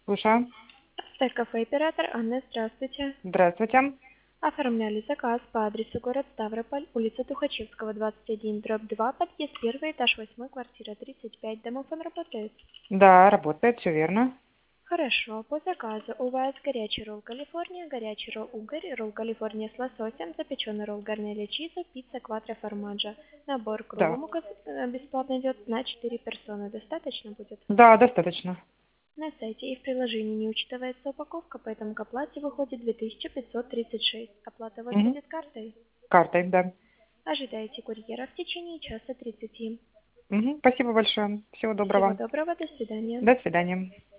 Слушаю. Кафе «Оператор». Анна, здравствуйте. Здравствуйте. Оформляли заказ по адресу город Ставрополь, улица Тухачевского, 21/2, подъезд 1, этаж 8, квартира 35. Домофон работает? Да, работает, все верно. Хорошо. По заказу у вас горячий ролл Калифорния, горячий ролл Угорь, ролл Калифорния с лососем, запеченный ролл гарнелли чиза, пицца кватро формаджа. Набор к Да. роллам бесплатно идет на 4 персоны. Достаточно будет? Да, достаточно. На сайте и в приложении не учитывается упаковка, поэтому к оплате выходит 2536. Оплата у вас Мгм. будет картой? Картой, да. Ожидайте курьера в течение часа 30. Мгм. Спасибо большое. Всего Всего доброго. доброго, до свидания. До свидания.